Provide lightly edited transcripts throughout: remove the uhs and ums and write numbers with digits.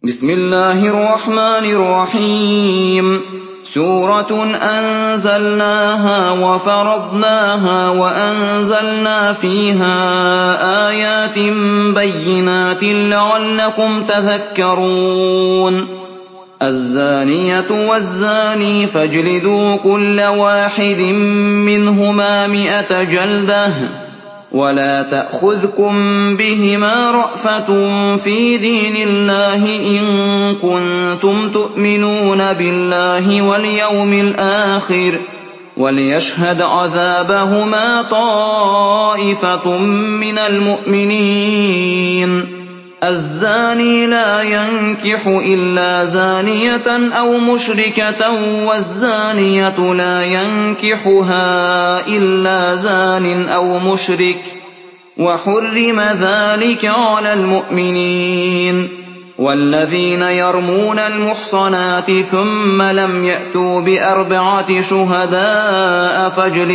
بسم الله الرحمن الرحيم سورة أنزلناها وفرضناها وأنزلنا فيها آيات بينات لعلكم تذكرون الزانية والزاني فاجلدوا كل واحد منهما 100 جلدة ولا تأخذكم بهما رأفة في دين الله إن كنتم تؤمنون بالله واليوم الآخر وليشهد عذابهما طائفة من المؤمنين الزاني لا ينكح إلا زانية أو مشركة والزانية لا ينكحها إلا زان أو مشرك وحرم ذلك على المؤمنين والذين يرمون المحصنات ثم لم يأتوا ب4 شهداء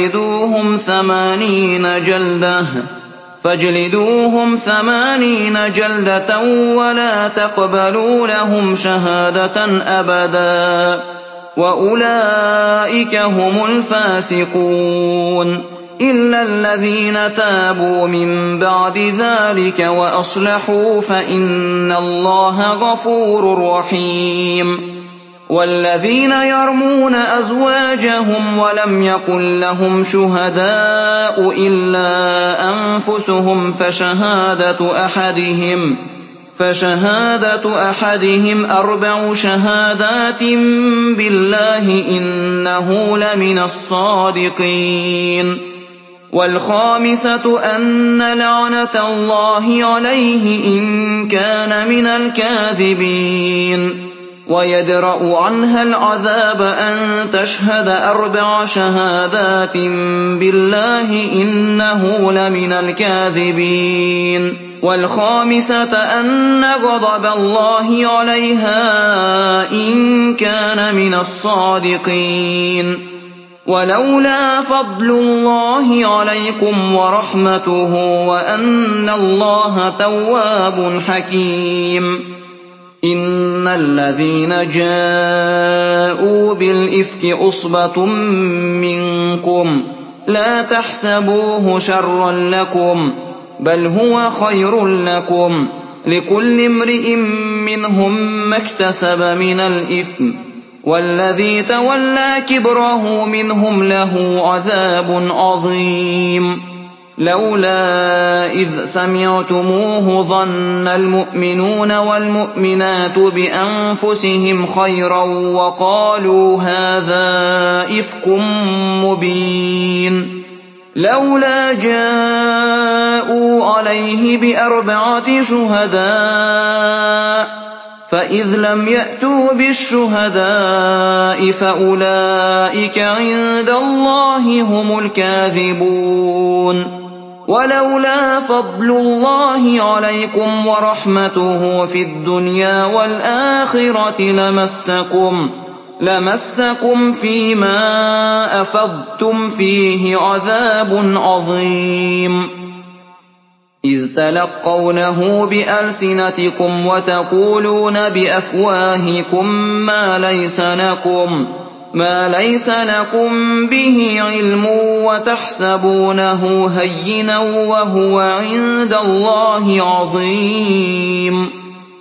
فاجلدوهم 80 جلدة ولا تقبلوا لهم شهادة أبدا وأولئك هم الفاسقون إلا الذين تابوا من بعد ذلك وأصلحوا فإن الله غفور رحيم والذين يرمون أزواجهم ولم يكن لهم شهداء إلا أنفسهم فشهادة أحدهم 4 شهادات بالله إنه لمن الصادقين والخامسة أن لعنة الله عليه إن كان من الكاذبين ويدرأ عنها العذاب أن تشهد 4 شهادات بالله إنه لمن الكاذبين والخامسة أن غضب الله عليها إن كان من الصادقين ولولا فضل الله عليكم ورحمته وأن الله تواب حكيم إن الذين جاءوا بالإفك عصبة منكم لا تحسبوه شرا لكم بل هو خير لكم لكل امرئ منهم ما اكتسب من الإثم والذي تولى كبره منهم له عذاب عظيم لولا إذ سمعتموه ظن المؤمنون والمؤمنات بأنفسهم خيرا وقالوا هذا إفك مبين لولا جاءوا عليه ب4 شهداء فإذ لم يأتوا بالشهداء فأولئك عند الله هم الكاذبون ولولا فضل الله عليكم ورحمته في الدنيا والآخرة لمسكم فيما أفضتم فيه عذاب عظيم إذ تلقونه بألسنتكم وتقولون بأفواهكم ما ليس لكم به علم وتحسبونه هينا وهو عند الله عظيم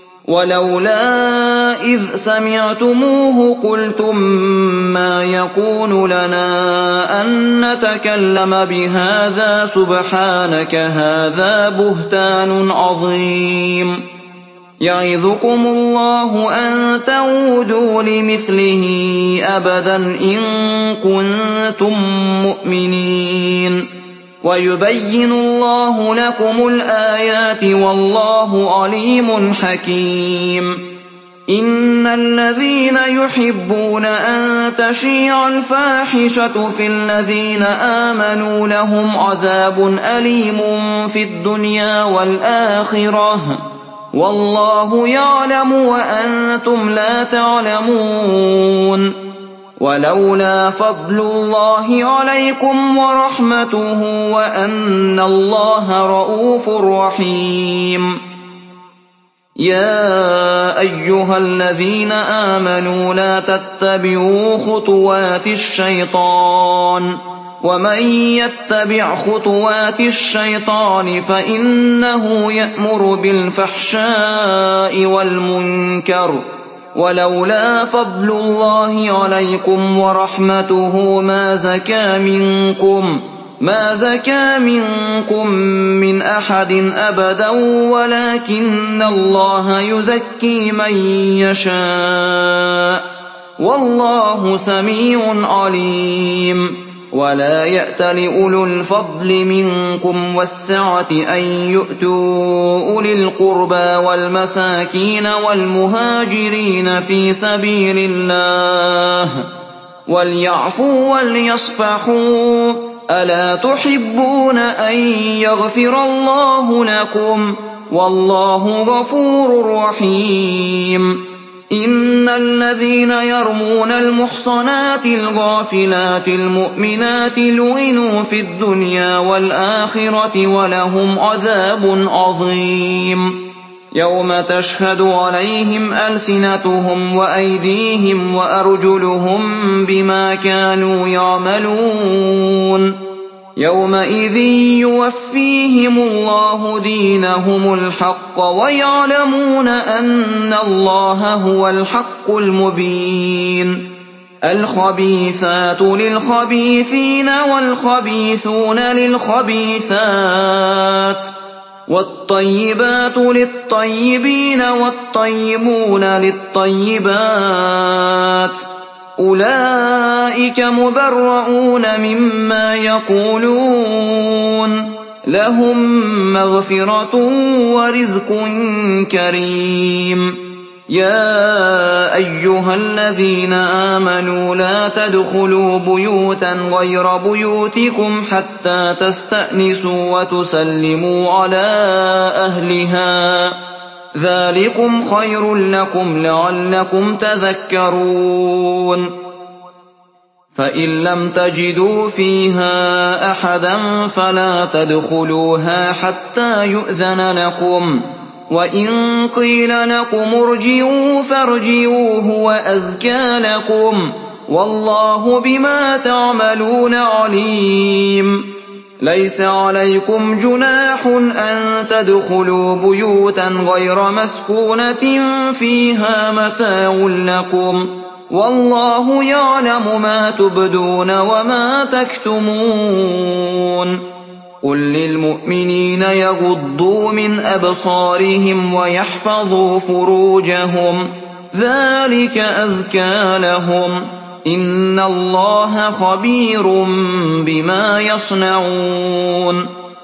ولولا إذ سمعتموه قلتم ما يكون لنا أن نتكلم بهذا سبحانك هذا بهتان عظيم يعظكم الله أن تعودوا لمثله أبدا إن كنتم مؤمنين ويبين الله لكم الآيات والله عليم حكيم إن الذين يحبون أن تشيع الفاحشة في الذين آمنوا لهم عذاب أليم في الدنيا والآخرة والله يعلم وأنتم لا تعلمون ولولا فضل الله عليكم ورحمته وأن الله رءوف رحيم يَا أَيُّهَا الَّذِينَ آمَنُوا لَا تَتَّبِعُوا خُطُوَاتِ الشَّيْطَانِ ۚ وَمَن يَتَّبِعْ خُطُوَاتِ الشَّيْطَانِ فَإِنَّهُ يَأْمُرُ بِالْفَحْشَاءِ وَالْمُنكَرِ ۚ وَلَوْلَا فَضْلُ اللَّهِ عَلَيْكُمْ وَرَحْمَتُهُ مَا زَكَىٰ مِنكُم مِّنْ أَحَدٍ أَبَدًا وَلَٰكِنَّ اللَّهَ يُزَكِّي مَن يَشَاءُ ۗ وَاللَّهُ سَمِيعٌ عَلِيمٌ. وَلَا يَأْتَلِ أُولُو الْفَضْلِ مِنكُمْ وَالسَّعَةِ أَن يُؤْتُوا أُولِي الْقُرْبَىٰ وَالْمَسَاكِينَ وَالْمُهَاجِرِينَ فِي سَبِيلِ اللَّهِ وَلْيَعْفُوا وَلْيَصْفَحُوا ۗ أَلَا تُحِبُّونَ أَن يَغْفِرَ اللَّهُ لَكُمْ ۗ وَاللَّهُ غَفُورٌ رَّحِيمٌ. إِنَّ الَّذِينَ يَرْمُونَ الْمُحْصَنَاتِ الْغَافِلَاتِ الْمُؤْمِنَاتِ لُعِنُوا فِي الدُّنْيَا وَالْآخِرَةِ وَلَهُمْ عَذَابٌ عَظِيمٌ. يَوْمَ تَشْهَدُ عَلَيْهِمْ أَلْسِنَتُهُمْ وَأَيْدِيهِمْ وَأَرْجُلُهُم بِمَا كَانُوا يَعْمَلُونَ. يَوْمَئِذٍ يُوَفِّيهِمُ اللَّهُ دِينَهُمُ الْحَقَّ وَيَعْلَمُونَ أَنَّ اللَّهَ هُوَ الْحَقُّ الْمُبِينُ. الْخَبِيثَاتُ لِلْخَبِيثِينَ وَالْخَبِيثُونَ لِلْخَبِيثَاتِ وَالطَّيِّبَاتُ لِلطَّيِّبِينَ وَالطَّيِّبُونَ لِلطَّيِّبَاتِ ۚ أُولَٰئِكَ مُبَرَّءُونَ مِمَّا يَقُولُونَ ۖ لَهُم مَّغْفِرَةٌ وَرِزْقٌ كَرِيمٌ. يَا أَيُّهَا الَّذِينَ آمَنُوا لَا تَدْخُلُوا بُيُوتًا غَيْرَ بُيُوتِكُمْ حَتَّىٰ تَسْتَأْنِسُوا وَتُسَلِّمُوا عَلَىٰ أَهْلِهَا ۚ ذَٰلِكُمْ خَيْرٌ لَّكُمْ لَعَلَّكُمْ تَذَكَّرُونَ. فَإِن لَّمْ تَجِدُوا فِيهَا أَحَدًا فَلَا تَدْخُلُوهَا حَتَّىٰ يُؤْذَنَ لَكُمْ ۖ وَإِن قِيلَ لَكُمُ ارْجِعُوا فَارْجِعُوا هُوَ أَزْكَىٰ لَكُمْ ۚ وَاللَّهُ بِمَا تَعْمَلُونَ عَلِيمٌ. لَيْسَ عَلَيْكُمْ جُنَاحٌ أَن تَدْخُلُوا بُيُوتًا غَيْرَ مَسْكُونَةٍ فِيهَا مَتَاعٌ لَّكُمْ ۚ وَاللَّهُ يَعْلَمُ مَا تُبْدُونَ وَمَا تَكْتُمُونَ. قُل لِّلْمُؤْمِنِينَ يَغُضُّوا مِنْ أَبْصَارِهِمْ وَيَحْفَظُوا فُرُوجَهُمْ ۚ ذَٰلِكَ أَزْكَىٰ لَهُمْ ۗ إِنَّ اللَّهَ خَبِيرٌ بِمَا يَصْنَعُونَ.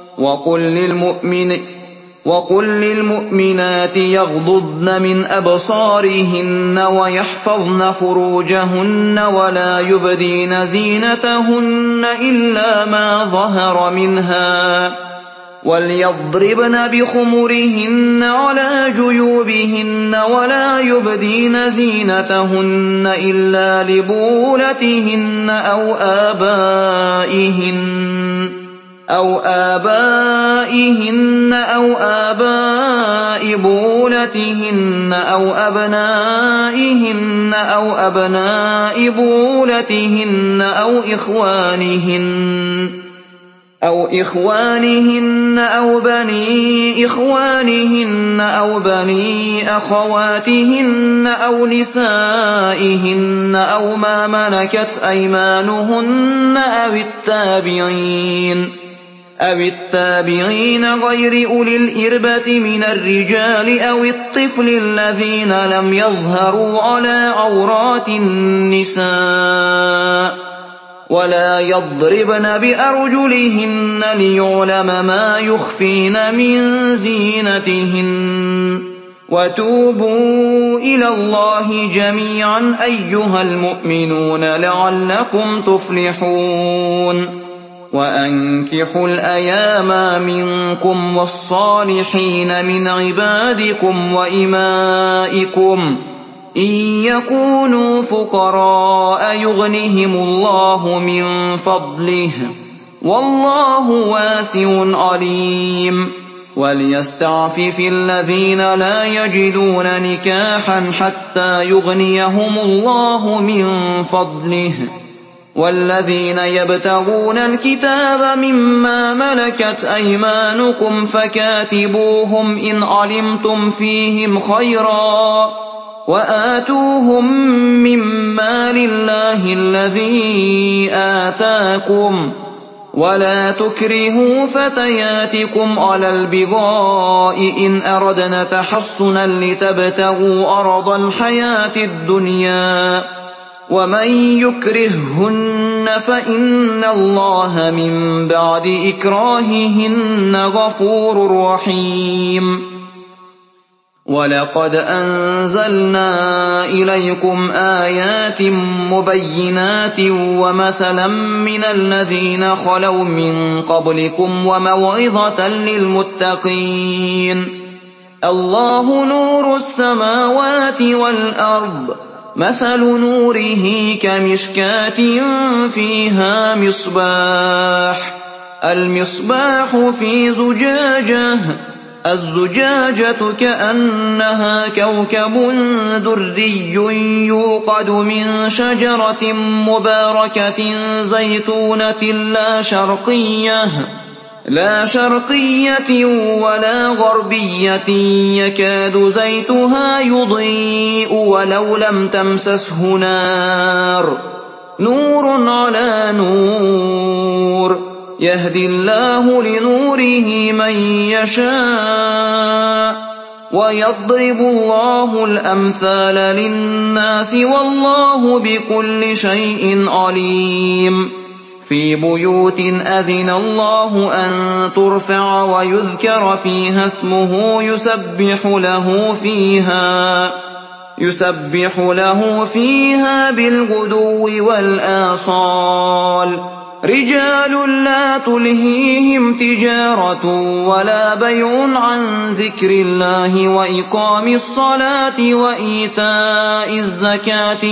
وَقُل لِّلْمُؤْمِنَاتِ يَغْضُضْنَ مِنْ أَبْصَارِهِنَّ وَيَحْفَظْنَ فُرُوجَهُنَّ وَلَا يُبْدِينَ زِينَتَهُنَّ إِلَّا مَا ظَهَرَ مِنْهَا ۖ وَلْيَضْرِبْنَ بِخُمُرِهِنَّ عَلَىٰ جُيُوبِهِنَّ وَلَا يُبْدِينَ زِينَتَهُنَّ إِلَّا لِبُعُولَتِهِنَّ أَوْ آبَائِهِنَّ أَوْ آبَاءِ بُعُولَتِهِنَّ أَوْ أَبْنَائِهِنَّ أَوْ أَبْنَاءِ بُعُولَتِهِنَّ أَوْ إِخْوَانِهِنَّ أَوْ بَنِي إِخْوَانِهِنَّ أَوْ بَنِي أَخَوَاتِهِنَّ أَوْ نِسَائِهِنَّ أَوْ مَا مَلَكَتْ أَيْمَانُهُنَّ أَوِ التَّابِعِينَ غَيْرِ أُولِي الْإِرْبَةِ مِنَ الرِّجَالِ أَوِ الطِّفْلِ الَّذِينَ لَمْ يَظْهَرُوا عَلَىٰ عَوْرَاتِ النِّسَاءِ ۖ وَلَا يَضْرِبْنَ بِأَرْجُلِهِنَّ لِيُعْلَمَ مَا يُخْفِينَ مِن زِينَتِهِنَّ ۚ وَتُوبُوا إِلَى اللَّهِ جَمِيعًا أَيُّهَا الْمُؤْمِنُونَ لَعَلَّكُمْ تُفْلِحُونَ. وَأَنكِحُوا الْأَيَامَىٰ مِنكُمْ وَالصَّالِحِينَ مِنْ عِبَادِكُمْ وَإِمَائِكُمْ إِن يَكُونُوا فُقَرَاءَ يُغْنِهِمُ اللَّهُ مِن فَضْلِهِ ۗ وَاللَّهُ وَاسِعٌ عَلِيمٌ. وَلْيَسْتَعْفِفِ الَّذِينَ لَا يَجِدُونَ نِكَاحًا حَتَّىٰ يُغْنِيَهُمُ اللَّهُ مِن فَضْلِهِ ۗ وَالَّذِينَ يَبْتَغُونَ الْكِتَابَ مِمَّا مَلَكَتْ أَيْمَانُكُمْ فَكَاتِبُوهُمْ إِنْ عَلِمْتُمْ فِيهِمْ خَيْرًا ۖ وَآتُوهُم مِّن مَّالِ اللَّهِ الَّذِي آتَاكُمْ ۚ وَلَا تُكْرِهُوا فَتَيَاتِكُمْ عَلَى الْبِغَاءِ إِنْ أَرَدْنَ تَحَصُّنًا لِّتَبْتَغُوا عَرَضَ الْحَيَاةِ الدُّنْيَا ۚ وَمَن يُكْرِههُّنَّ فَإِنَّ اللَّهَ مِن بَعْدِ إِكْرَاهِهِنَّ غَفُورٌ رَّحِيمٌ. وَلَقَدْ أَنزَلْنَا إِلَيْكُمْ آيَاتٍ مُّبَيِّنَاتٍ وَمَثَلًا مِّنَ الَّذِينَ خَلَوْا مِن قَبْلِكُمْ وَمَوْعِظَةً لِّلْمُتَّقِينَ. اللَّهُ نُورُ السَّمَاوَاتِ وَالْأَرْضِ ۚ مَثَلُ نُورِهِ كَمِشْكَاةٍ فِيهَا مِصْبَاحٌ ۖ الْمِصْبَاحُ فِي زُجَاجَةٍ، الزُّجَاجَةُ كَأَنَّهَا كَوْكَبٌ دُرِّيٌّ يُوقَدُ مِن شَجَرَةٍ مُّبَارَكَةٍ زَيْتُونَةٍ لَّا شَرْقِيَّةٍ وَلَا غَرْبِيَّةٍ يَكَادُ زَيْتُهَا يُضِيءُ وَلَوْ لَمْ تَمْسَسْهُ نَارٌ ۚ نُّورٌ عَلَىٰ نُورٍ ۗ يَهْدِي اللَّهُ لِنُورِهِ مَن يَشَاءُ ۚ وَيَضْرِبُ اللَّهُ الْأَمْثَالَ لِلنَّاسِ ۗ وَاللَّهُ بِكُلِّ شَيْءٍ عَلِيمٌ. فِي بُيُوتٍ أَذِنَ اللَّهُ أَن تُرْفَعَ وَيُذْكَرَ فِيهَا اسْمُهُ يُسَبِّحُ لَهُ فِيهَا بِالْغُدُوِّ وَالْآصَالِ ۖ رِجَالٌ لَّا تُلْهِيهِمْ تِجَارَةٌ وَلَا بَيْعٌ عَن ذِكْرِ اللَّهِ وَإِقَامِ الصَّلَاةِ وَإِيتَاءِ الزَّكَاةِ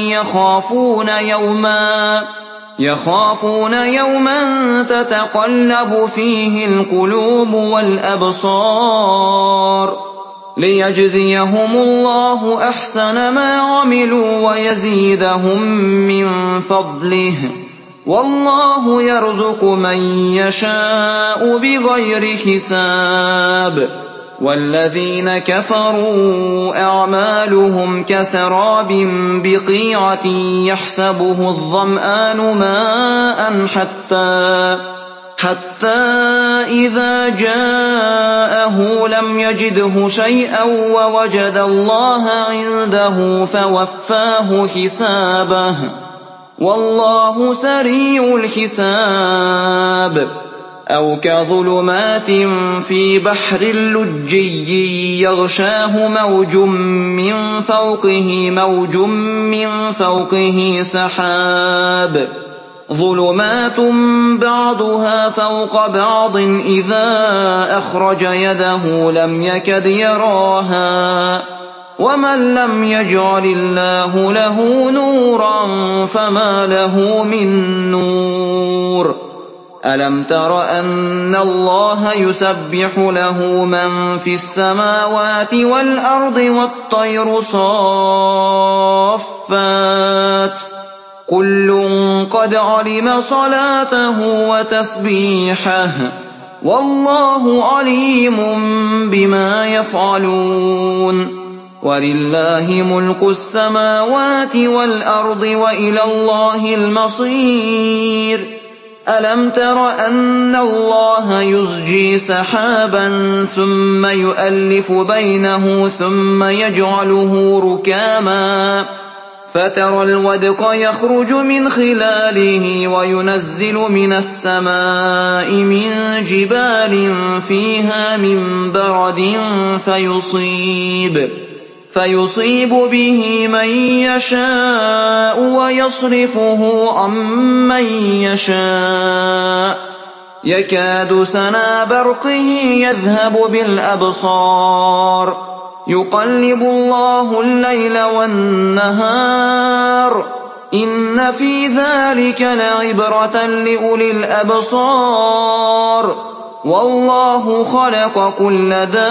يَخَافُونَ يَوْمًا تَتَقَلَّبُ فِيهِ الْقُلُوبُ وَالْأَبْصَارُ لِيَجْزِيَهُمُ اللَّهُ أَحْسَنَ مَا عَمِلُوا وَيَزِيدَهُم مِّن فَضْلِهِ ۗ وَاللَّهُ يَرْزُقُ مَن يَشَاءُ بِغَيْرِ حِسَابٍ. وَالَّذِينَ كَفَرُوا أَعْمَالُهُمْ كَسَرَابٍ بِقِيعَةٍ يَحْسَبُهُ الظَّمْآنُ مَاءً حَتَّىٰ إِذَا جَاءَهُ لَمْ يَجِدْهُ شَيْئًا وَوَجَدَ اللَّهَ عِندَهُ فَوَفَّاهُ حِسَابَهُ ۗ وَاللَّهُ سَرِيعُ الْحِسَابِ. أَوْ كَظُلُمَاتٍ فِي بَحْرٍ لُّجِّيٍّ يَغْشَاهُ مَوْجٌ مِّن فَوْقِهِ سَحَابٌ، ظُلُمَاتٌ بَعْضُهَا فَوْقَ بَعْضٍ إِذَا أَخْرَجَ يَدَهُ لَمْ يَكَدْ يَرَاهَا ۗ وَمَن لَّمْ يَجْعَلِ اللَّهُ لَهُ نُورًا فَمَا لَهُ مِن نُّورٍ. أَلَمْ تَرَ أَنَّ اللَّهَ يُسَبِّحُ لَهُ مَن فِي السَّمَاوَاتِ وَالْأَرْضِ وَالطَّيْرُ صَافَّاتٍ ۖ كُلٌّ قَدْ عَلِمَ صَلَاتَهُ وَتَسْبِيحَهُ ۗ وَاللَّهُ عَلِيمٌ بِمَا يَفْعَلُونَ. وَلِلَّهِ مُلْكُ السَّمَاوَاتِ وَالْأَرْضِ وَإِلَى اللَّهِ الْمَصِيرُ. أَلَمْ تَرَ أَنَّ اللَّهَ يُزْجِي سَحَابًا ثُمَّ يُؤَلِّفُ بَيْنَهُ ثُمَّ يَجْعَلُهُ رُكَامًا فَتَرَى الْوَدْقَ يَخْرُجُ مِنْ خِلَالِهِ وَيُنَزِّلُ مِنَ السَّمَاءِ مِن جِبَالٍ فِيهَا مِن بَرَدٍ فَيُصِيبُ بِهِ مَن يَشَاءُ وَيَصْرِفُهُ عَن مَّن يَشَاءُ يَكَادُ سَنَا بَرْقِهِ يَذْهَبُ بِالْأَبْصَارِ يُقَلِّبُ اللَّهُ اللَّيْلَ وَالنَّهَارَ ۚ إِنَّ فِي ذَٰلِكَ لَعِبْرَةً لِّأُولِي الْأَبْصَارِ. وَاللَّهُ خَلَقَ كُلَّ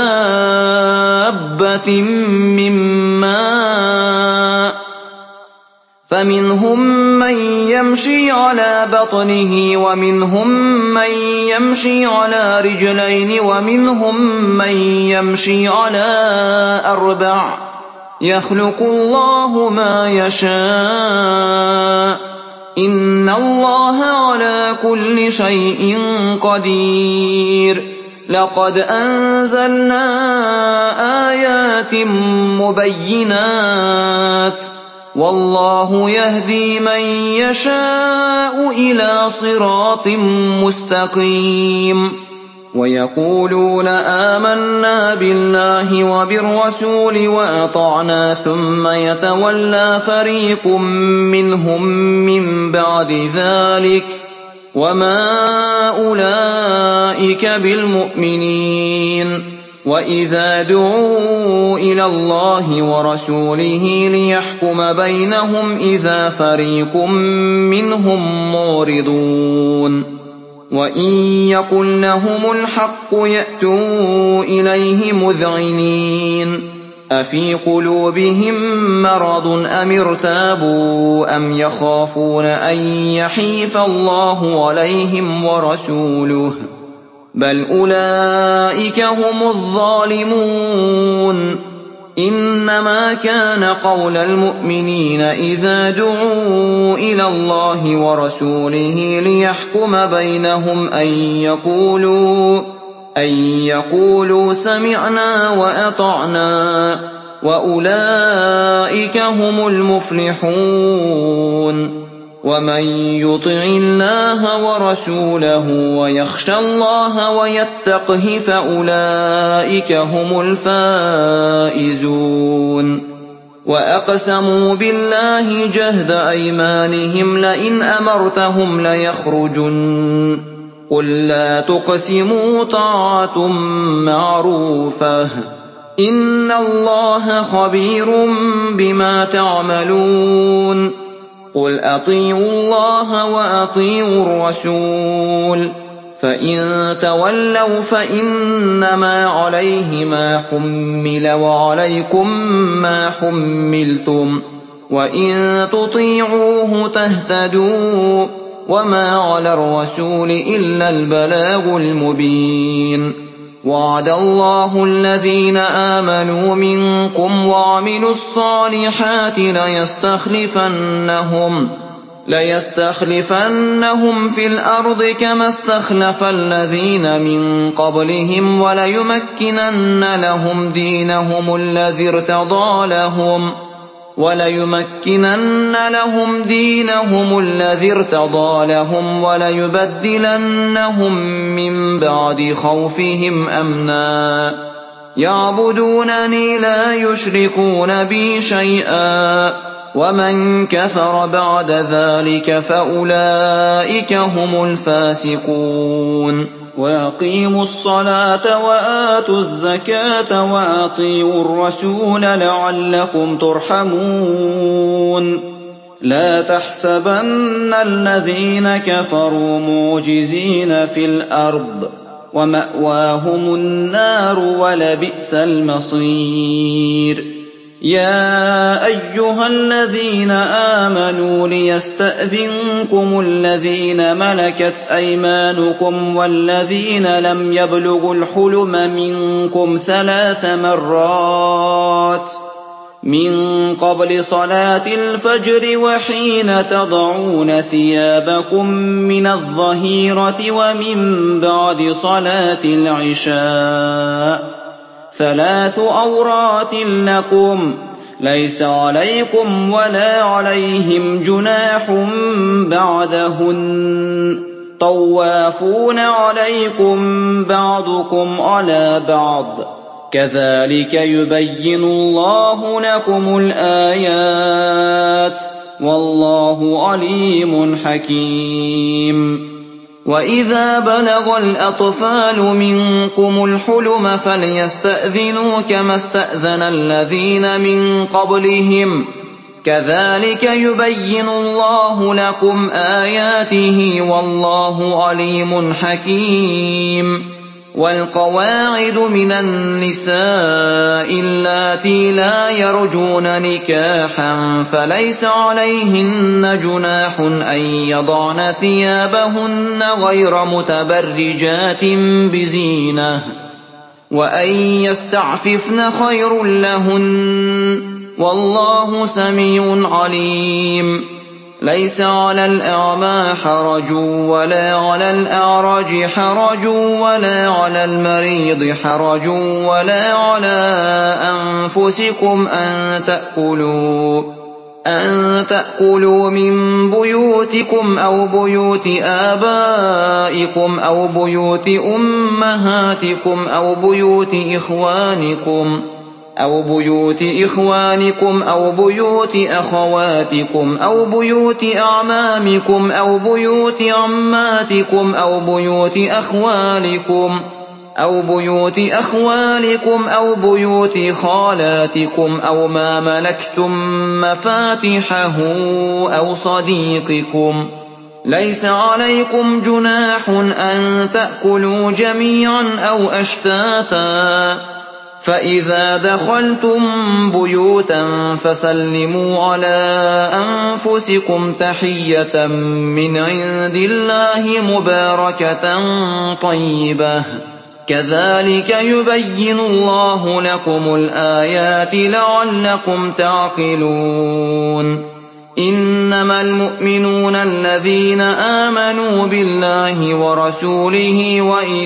دَابَّةٍ مِّن مَّاءٍ ۖ فَمِنْهُم مَّن يَمْشِي عَلَىٰ بَطْنِهِ وَمِنْهُم مَّن يَمْشِي عَلَىٰ رِجْلَيْنِ وَمِنْهُم مَّن يَمْشِي عَلَىٰ أَرْبَعٍ ۚ يَخْلُقُ اللَّهُ مَا يَشَاءُ ۚ إِنَّ اللَّهَ عَلَىٰ كُلِّ شَيْءٍ قَدِيرٌ. لَقَدْ أَنزَلْنَا آيَاتٍ مُّبَيِّنَاتٍ ۚ وَاللَّهُ يَهْدِي مَن يَشَاءُ إِلَىٰ صِرَاطٍ مُّسْتَقِيمٍ. وَيَقُولُونَ آمَنَّا بِاللَّهِ وَبِالرَّسُولِ وَأَطَعْنَا ثُمَّ يَتَوَلَّىٰ فَرِيقٌ مِّنْهُم مِّن بَعْدِ ذَٰلِكَ ۚ وَمَا أُولَٰئِكَ بِالْمُؤْمِنِينَ. وَإِذَا دُعُوا إِلَى اللَّهِ وَرَسُولِهِ لِيَحْكُمَ بَيْنَهُمْ إِذَا فَرِيقٌ مِّنْهُم مُّعْرِضُونَ. وَإِن يَكُن لَّهُمُ الْحَقُّ يَأْتُوا إِلَيْهِ مُذْعِنِينَ. أَفِي قُلُوبِهِم مَّرَضٌ أَمِ ارْتَابُوا أَمْ يَخَافُونَ أَن يَحِيفَ اللَّهُ عَلَيْهِمْ وَرَسُولُهُ ۚ بَلْ أُولَٰئِكَ هُمُ الظَّالِمُونَ. إِنَّمَا كَانَ قَوْلَ الْمُؤْمِنِينَ إِذَا دُعُوا إِلَى اللَّهِ وَرَسُولِهِ لِيَحْكُمَ بَيْنَهُمْ أَن يَقُولُوا سَمِعْنَا وَأَطَعْنَا ۚ وَأُولَٰئِكَ هُمُ الْمُفْلِحُونَ. وَمَن يُطِعِ اللَّهَ وَرَسُولَهُ وَيَخْشَ اللَّهَ وَيَتَّقْهِ فَأُولَٰئِكَ هُمُ الْفَائِزُونَ. وَأَقْسَمُوا بِاللَّهِ جَهْدَ أَيْمَانِهِمْ لَئِنْ أَمَرْتَهُمْ لَيَخْرُجُنَّ ۖ قُل لَّا تُقْسِمُوا طَاعَةٌ مَّعْرُوفَةٌ ۚ إِنَّ اللَّهَ خَبِيرٌ بِمَا تَعْمَلُونَ. قُلْ أَطِيعُوا اللَّهَ وَأَطِيعُوا الرَّسُولَ ۖ فَإِن تَوَلَّوْا فَإِنَّمَا عَلَيْهِ مَا حُمِّلَ وَعَلَيْكُم مَّا حُمِّلْتُمْ ۖ وَإِن تُطِيعُوهُ تَهْتَدُوا ۚ وَمَا عَلَى الرَّسُولِ إِلَّا الْبَلَاغُ الْمُبِينُ. وَعَدَ اللَّهُ الَّذِينَ آمَنُوا مِنكُمْ وَعَمِلُوا الصَّالِحَاتِ لَيَسْتَخْلِفَنَّهُمْ فِي الْأَرْضِ كَمَا اسْتَخْلَفَ الَّذِينَ مِن قَبْلِهِمْ وَلَيُمَكِّنَنَّ لَهُمْ دِينَهُمُ الَّذِي ارْتَضَىٰ لَهُمْ وَلَيُبَدِّلَنَّهُم مِّن بَعْدِ خَوْفِهِمْ أَمْنًا يَعْبُدُونَنِي لَا يُشْرِكُونَ بِي شَيْئًا ۚ وَمَن كَفَرَ بَعْدَ ذَٰلِكَ فَأُولَٰئِكَ هُمُ الْفَاسِقُونَ. وَأَقِيمُوا الصَّلَاةَ وَآتُوا الزَّكَاةَ وَأَطِيعُوا الرَّسُولَ لَعَلَّكُمْ تُرْحَمُونَ. لَا تَحْسَبَنَّ الَّذِينَ كَفَرُوا مُعْجِزِينَ فِي الْأَرْضِ ۚ وَمَأْوَاهُمُ النَّارُ ۖ وَلَبِئْسَ الْمَصِيرُ. يَا أَيُّهَا الَّذِينَ آمَنُوا لِيَسْتَأْذِنكُمُ الَّذِينَ مَلَكَتْ أَيْمَانُكُمْ وَالَّذِينَ لَمْ يَبْلُغُوا الْحُلُمَ مِنكُمْ 3 مرات مِّن قَبْلِ صَلَاةِ الْفَجْرِ وَحِينَ تَضَعُونَ ثِيَابَكُم مِّنَ الظَّهِيرَةِ وَمِن بَعْدِ صَلَاةِ الْعِشَاءِ ۚ 3 عَوْرَاتٍ لَّكُمْ ۚ لَيْسَ عَلَيْكُمْ وَلَا عَلَيْهِمْ جُنَاحٌ بَعْدَهُنَّ ۚ طَوَّافُونَ عَلَيْكُم بَعْضُكُمْ عَلَىٰ بَعْضٍ ۚ كَذَٰلِكَ يُبَيِّنُ اللَّهُ لَكُمُ الْآيَاتِ ۗ وَاللَّهُ عَلِيمٌ حَكِيمٌ. وَإِذَا بَلَغَ الْأَطْفَالُ مِنكُمُ الْحُلُمَ فَلْيَسْتَأْذِنُوا كَمَا اسْتَأْذَنَ الَّذِينَ مِن قَبْلِهِمْ ۚ كَذَٰلِكَ يُبَيِّنُ اللَّهُ لَكُمْ آيَاتِهِ ۗ وَاللَّهُ عَلِيمٌ حَكِيمٌ. وَالْقَوَاعِدُ مِنَ النِّسَاءِ اللَّاتِي لَا يَرْجُونَ نِكَاحًا فَلَيْسَ عَلَيْهِنَّ جُنَاحٌ أَن يَضَعْنَ ثِيَابَهُنَّ غَيْرَ مُتَبَرِّجَاتٍ بِزِينَةٍ ۖ وَأَن يَسْتَعْفِفْنَ خَيْرٌ لَّهُنَّ ۗ وَاللَّهُ سَمِيعٌ عَلِيمٌ. لَيْسَ عَلَى الْأَعْمَىٰ حَرَجٌ وَلَا عَلَى الْأَعْرَجِ حَرَجٌ وَلَا عَلَى الْمَرِيضِ حَرَجٌ وَلَا عَلَىٰ أَنفُسِكُمْ أَن تَأْكُلُوا مِن بُيُوتِكُمْ أَوْ بُيُوتِ آبَائِكُمْ أَوْ بُيُوتِ أُمَّهَاتِكُمْ أَوْ بُيُوتِ إِخْوَانِكُمْ أَوْ بُيُوتِ أَخَوَاتِكُمْ أَوْ بُيُوتِ أَعْمَامِكُمْ أَوْ بُيُوتِ عَمَّاتِكُمْ أَوْ بُيُوتِ أَخْوَالِكُمْ أَوْ بُيُوتِ خَالَاتِكُمْ أَوْ مَا مَلَكْتُم مَّفَاتِحَهُ أَوْ صَدِيقِكُمْ ۚ لَيْسَ عَلَيْكُمْ جُنَاحٌ أَن تَأْكُلُوا جَمِيعًا أَوْ أَشْتَاتًا ۚ فَإِذَا دَخَلْتُم بُيُوتًا فَسَلِّمُوا عَلَىٰ أَنفُسِكُمْ تَحِيَّةً مِّنْ عِندِ اللَّهِ مُبَارَكَةً طَيِّبَةً ۚ كَذَٰلِكَ يُبَيِّنُ اللَّهُ لَكُمُ الْآيَاتِ لَعَلَّكُمْ تَعْقِلُونَ. إِنَّمَا الْمُؤْمِنُونَ الَّذِينَ آمَنُوا بِاللَّهِ وَرَسُولِهِ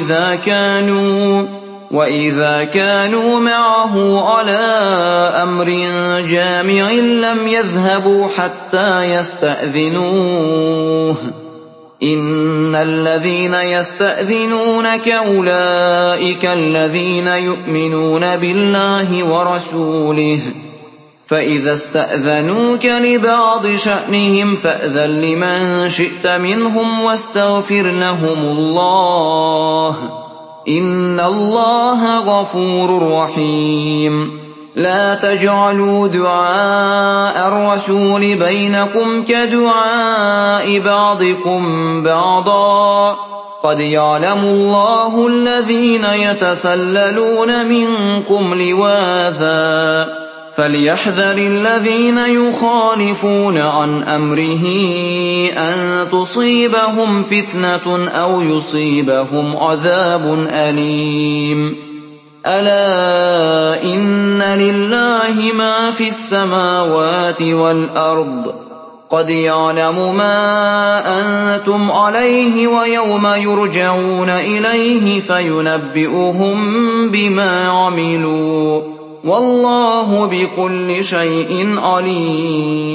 وَإِذَا كَانُوا مَعَهُ عَلَىٰ أَمْرٍ جَامِعٍ لَّمْ يَذْهَبُوا حَتَّىٰ يَسْتَأْذِنُوهُ ۚ إِنَّ الَّذِينَ يَسْتَأْذِنُونَكَ أُولَٰئِكَ الَّذِينَ يُؤْمِنُونَ بِاللَّهِ ورسوله ۚ فَإِذَا اسْتَأْذَنُوكَ لِبَعْضِ شَأْنِهِمْ فَأْذَن لِّمَن شِئْتَ مِنْهُمْ وَاسْتَغْفِرْ لَهُمُ اللَّهَ ۚ إِنَّ اللَّهَ غَفُورٌ رَّحِيمٌ. لَا تَجْعَلُوا دُعَاءَ الرَّسُولِ بَيْنَكُمْ كَدُعَاءِ بَعْضِكُم بَعْضًا ۚ قَدْ يَعْلَمُ اللَّهُ الَّذِينَ يَتَسَلَّلُونَ مِنكُمْ لِوَاذًا ۚ فَلْيَحْذَرِ الَّذِينَ يُخَالِفُونَ عَنْ أَمْرِهِ أَن تُصِيبَهُمْ فِتْنَةٌ أَوْ يُصِيبَهُمْ عَذَابٌ أَلِيمٌ. أَلَا إِنَّ لِلَّهِ مَا فِي السَّمَاوَاتِ وَالْأَرْضِ ۚ قَدْ يَعْلَمُ مَا أَنتُمْ عَلَيْهِ وَيَوْمَ يُرْجَعُونَ إِلَيْهِ فَيُنَبِّئُهُم بِمَا عَمِلُوا ۗ وَاللَّهُ بِكُلِّ شَيْءٍ عَلِيمٌ.